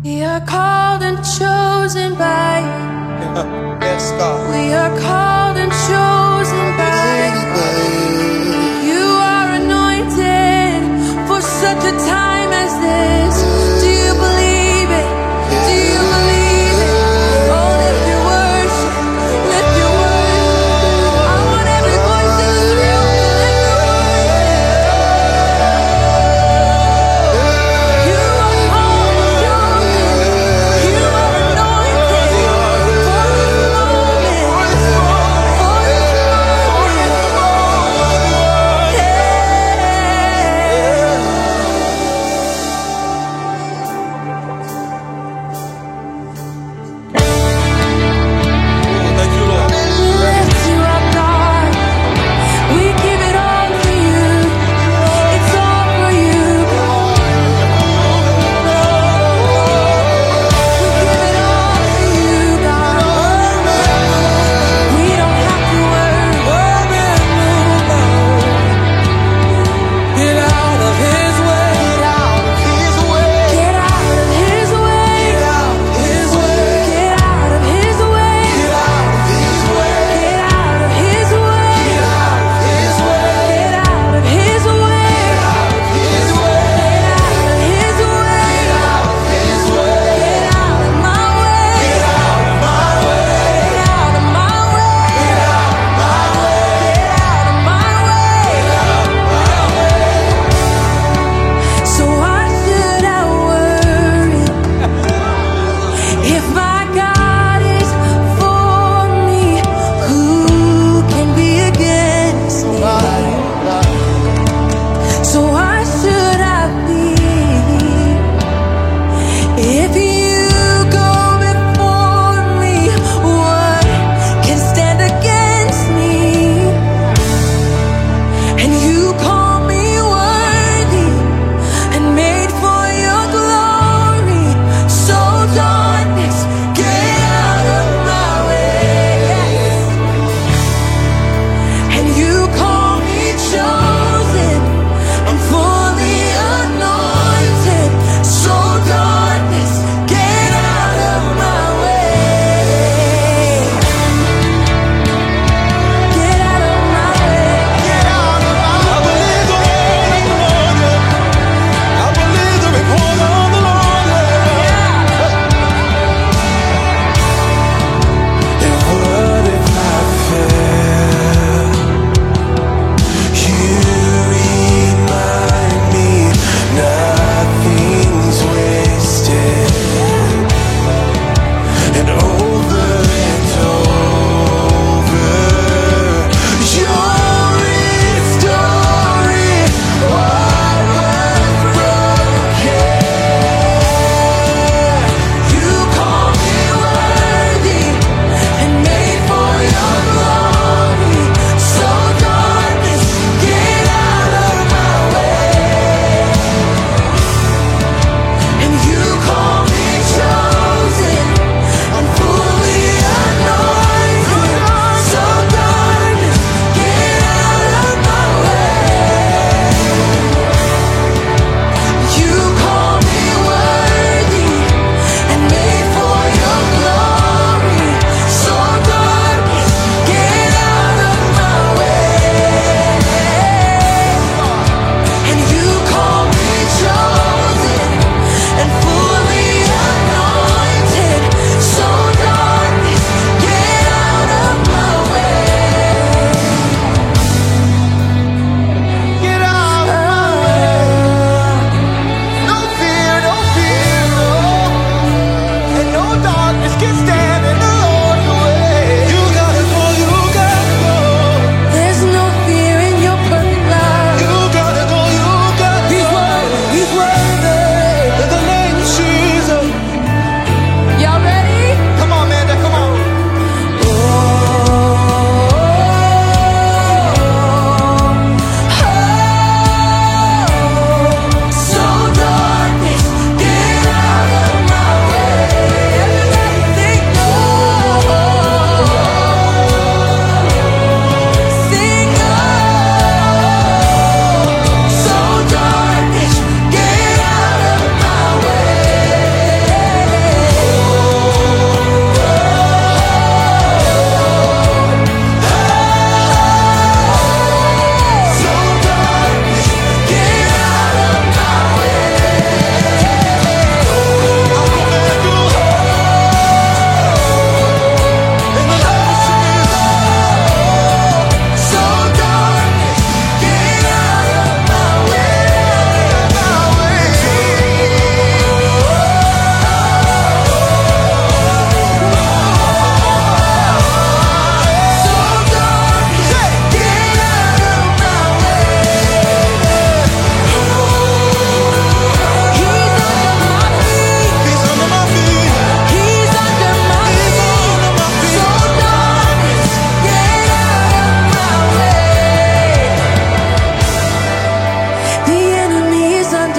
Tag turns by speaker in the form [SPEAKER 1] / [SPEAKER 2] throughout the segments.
[SPEAKER 1] We are called and chosen by you.
[SPEAKER 2] Yes, God.
[SPEAKER 1] We are called and chosen by you. You are anointed for such a time as this. Do you believe it? Do you believe it? Oh, lift your worship. Lift your worship. I want every voice in this room to lift your worship. You are called and chosen. You are anointed for this moment. For this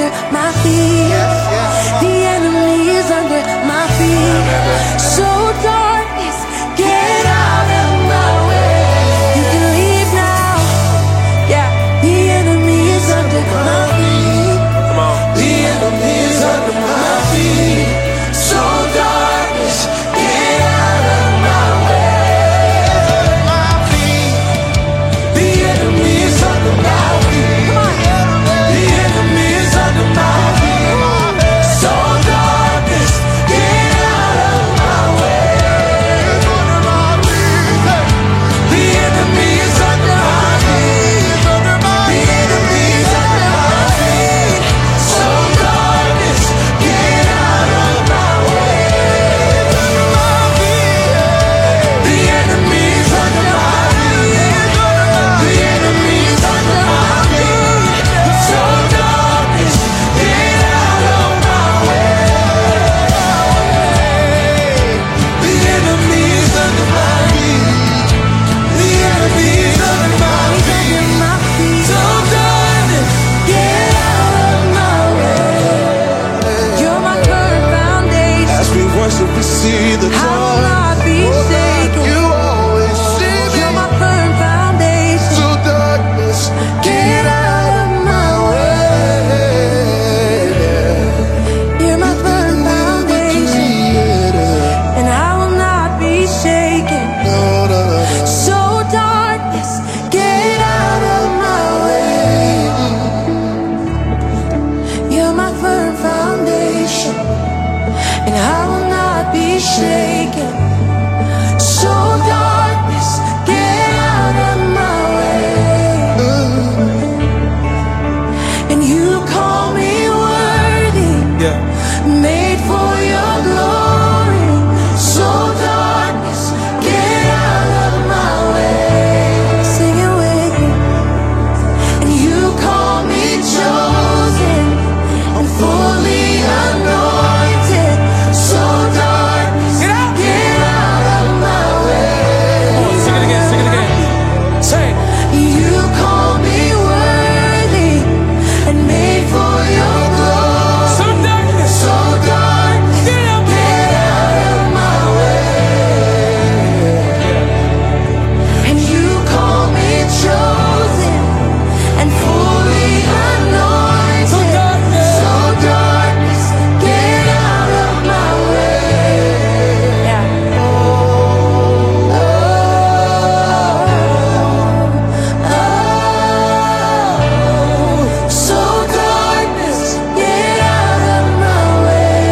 [SPEAKER 1] under my feet. The enemy is under my feet. So darkness, get out of my way. You can leave now. Yeah, the enemy is under my feet.
[SPEAKER 2] Come on.
[SPEAKER 1] The enemy is under my feet. So darkness, get out of my way.
[SPEAKER 2] My feet.
[SPEAKER 1] The enemy is under my feet. Come on. The enemy is under my feet. So darkness, get out of my way.
[SPEAKER 2] Under my feet.
[SPEAKER 1] The enemy is under my feet.
[SPEAKER 2] Under my
[SPEAKER 1] The enemy is under my feet. So darkness, get out of my way.
[SPEAKER 2] Under my feet.
[SPEAKER 1] The enemy is under my feet. The enemy is under my feet. So darkness, get out of my way. The enemy is under my feet. The enemy is under my feet. So darkness, get out of my way. You're my firm foundation.
[SPEAKER 2] As we worship, we see the
[SPEAKER 1] I will
[SPEAKER 2] dawn.
[SPEAKER 1] not be shaken.
[SPEAKER 2] You always see me
[SPEAKER 1] You're my firm foundation.
[SPEAKER 2] through darkness.
[SPEAKER 1] Get out of my way. You're my firm foundation, and I will not be shaken.
[SPEAKER 2] No, no, no, no.
[SPEAKER 1] So darkness, get out of my way. You're my firm foundation, and I will not be shaken. So darkness, get out of my way. And you call me worthy,
[SPEAKER 2] Yeah.
[SPEAKER 1] made for your glory. So darkness, get out of my way. Sing it with me. And you call me chosen and fully anointed. So darkness, get out of my way.
[SPEAKER 3] Sing it again, sing it again. Say,
[SPEAKER 1] You call me worthy and made for your glory.
[SPEAKER 3] so darkness,
[SPEAKER 1] So darkness,
[SPEAKER 3] get up.
[SPEAKER 1] get out of my way. And you call me chosen and fully anointed.
[SPEAKER 3] So darkness.
[SPEAKER 1] So darkness, get out of my way. So darkness, get out of my way.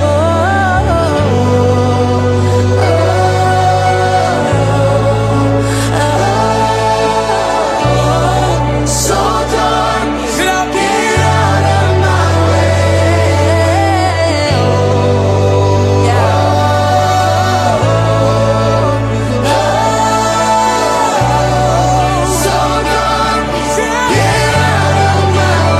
[SPEAKER 1] So darkness,
[SPEAKER 3] Get up.
[SPEAKER 1] get out of my way. So darkness, get out of my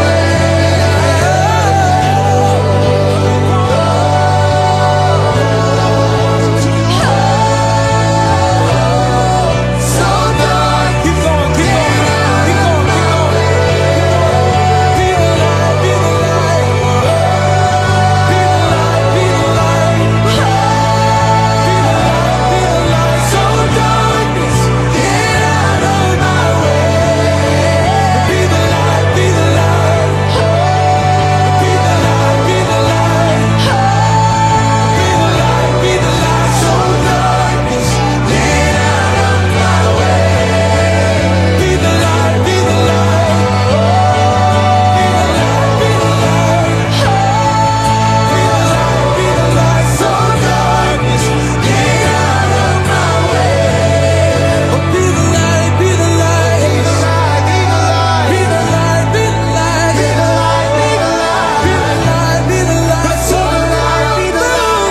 [SPEAKER 1] way. So darkness.
[SPEAKER 3] Keep going, keep going, keep going, keep going. Be the light, be the light. Be the light, be the light. Be the light, be the light.
[SPEAKER 1] So darkness, get out of my way.
[SPEAKER 3] Be the light, be the light. Be the light, be the light. Be the light, be the light.
[SPEAKER 1] So darkness, get out of my way.
[SPEAKER 3] Be the light, be the light. Be the light, be the light. Be the light, be the light.
[SPEAKER 1] So darkness, get out of my way.
[SPEAKER 3] Oh, be the light, be the light. Be the light, be the light. Be the light, be the light. Be the light, be the light. So
[SPEAKER 1] Be the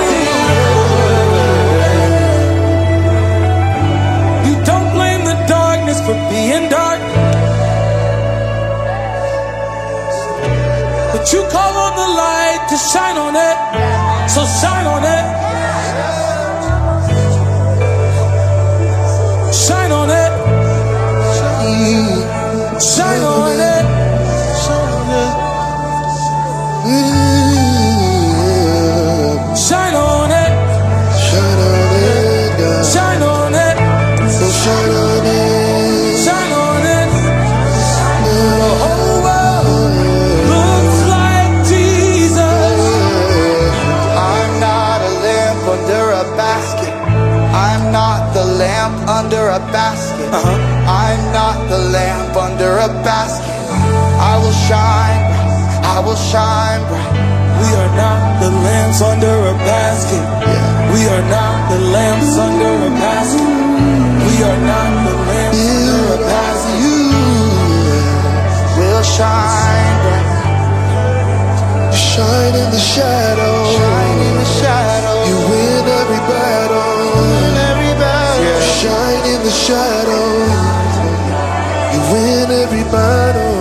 [SPEAKER 3] you don't blame the darkness for being dark, but you call on the light to shine on it. So shine on it. Shine on it. Shine on it.
[SPEAKER 2] will shine bright.
[SPEAKER 3] We are not the lamps under a basket. We are not the lamps under a basket. We are not the lamps under a basket.
[SPEAKER 2] You will shine bright. Shine in the shadow.
[SPEAKER 3] Shine in the shadow.
[SPEAKER 2] You win every battle.
[SPEAKER 3] Win every battle.
[SPEAKER 2] Shine in the shadow. You win every battle.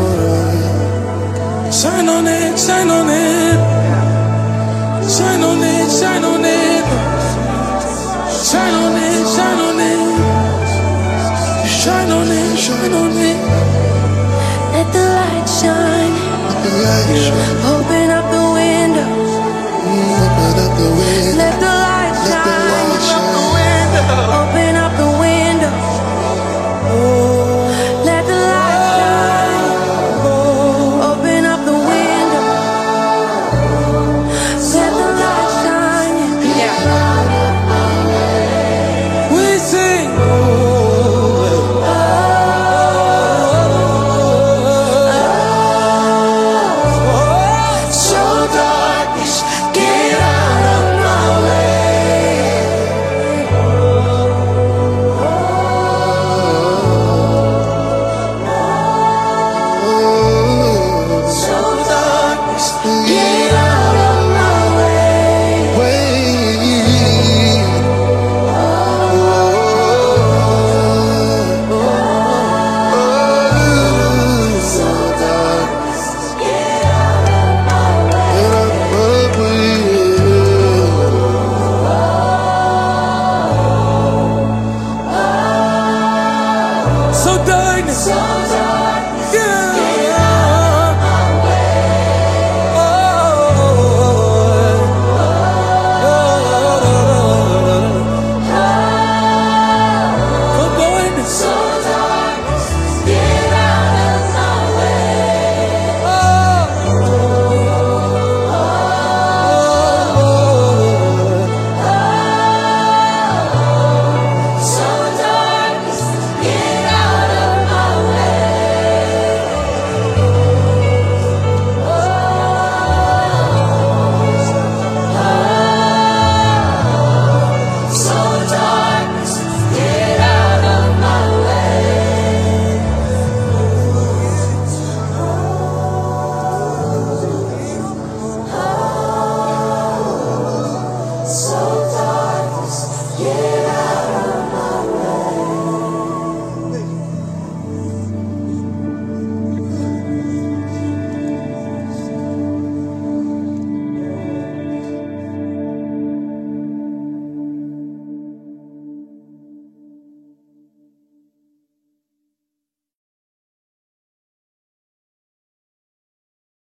[SPEAKER 3] Shine on it, shine on it. Shine on it, shine on it. Shine on it, shine on it. Shine on it, shine on it.
[SPEAKER 1] Let the light shine.
[SPEAKER 2] Let the light shine.